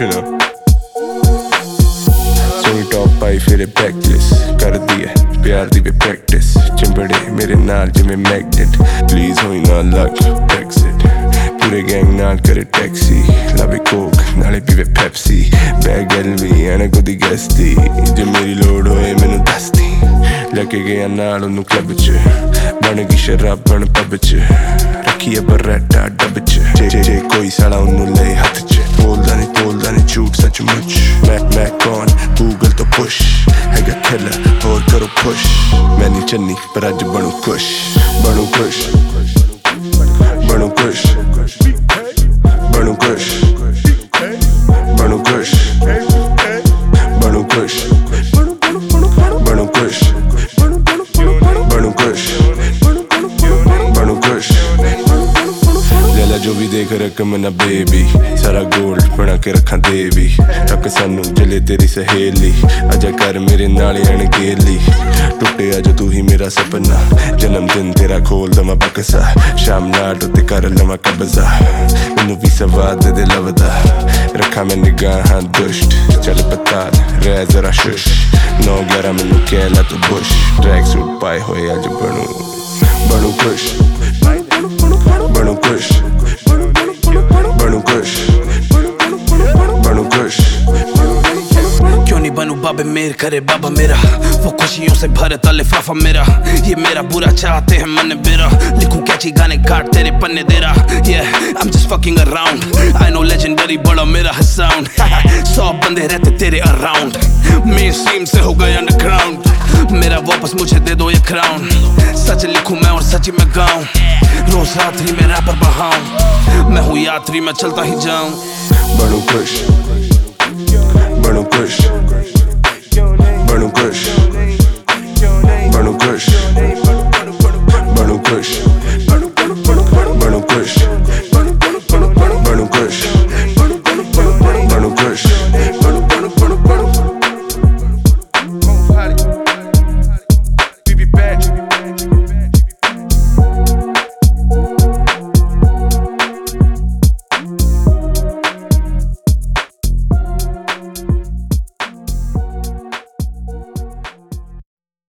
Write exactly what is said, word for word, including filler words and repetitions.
you know. Soni top पाई फिर backless कर दिए प्यार दी वे प्रैक्टिस चिंबड़े मेरे नाल जिवें मैग्नेट प्लीज होई ना लक ब्रेक्सिट पूरे गैंग नाल करे टैक्सी लवे कोक नाले पीवे पेप्सी बैग एलवी एने कोदी गस्ती जे मेरी लोड होए मैनू दस दी लेके गया नाल ओनू क्लब च बन गई शराब बन पब च रखी है बर्रेटा डब च जे जे जे कोई साला ओनू ले हथ च बोलदा नहीं बोलदा नहीं झूठ सचमुच मैं मैं कौन गूगल तो पुश हैगा किलर और करो पुश मैं नहीं चन्नी पर अज बनू खुश बनू खुश बनू खुश बनू खुश बनू खुश बनू खुश बनू खुश बनू खुश बनू खुश लेला जो भी देख रकम ना बेबी सारा गोल्ड बना के रखा देवी रख सानू जले तेरी सहेली अजा कर मेरे नाले अणगेली टुटे अज तू ही मेरा सपना जन्मदिन तेरा खोल दमा बक्सा शाम नाट उत्ते कर लवा कब्जा मैनू भी सवाद दे लवदा रखा मैं निगाहां दुष्ट चल पता रह जरा शुश नौ ग्यारह मैनू कहला तू बुश ट्रैक सूट पाए होए अज बनू बनू खुश बनू खुश बनू खुश बनू खुश क्यों नहीं बनू बाबे मेर करे बाबा मेरा वो खुशियों से भरे ता लिफाफा मेरा ये मेरा बुरा चाहते हैं मन मेरा लिखूं कैची गाने काट तेरे पन्ने दे रहा yeah I'm just fucking around I know legendary बड़ा मेरा है sound सौ बंदे रहते तेरे around मेन स्ट्रीम से हो गए underground मेरा वापस मुझे दे दो ये crown सच लिखूं मैं और सच ही मैं गाऊं रोज रात्रि में रैपर बहाऊं मैं हूँ यात्री मैं चलता ही जाऊं बनू खुश बनू खुश बनू खुश